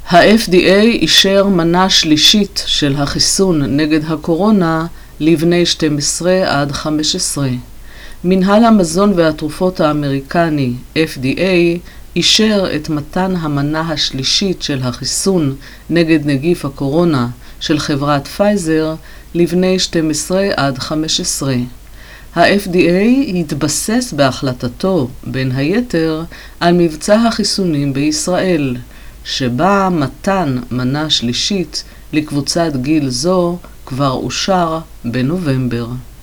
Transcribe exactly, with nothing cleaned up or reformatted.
ה-אף די איי אישר מנה שלישית של החיסון נגד הקורונה לבני שתים עשרה עד חמש עשרה. מנהל המזון והתרופות האמריקני, אף די איי, אישר את מתן המנה השלישית של החיסון נגד נגיף הקורונה של חברת פייזר לבני שתים עשרה עד חמש עשרה. ה-אף די איי התבסס בהחלטתו, בין היתר, על מבצע החיסונים בישראל, שבה מתן מנה שלישית לקבוצת גיל זו כבר אושר בנובמבר.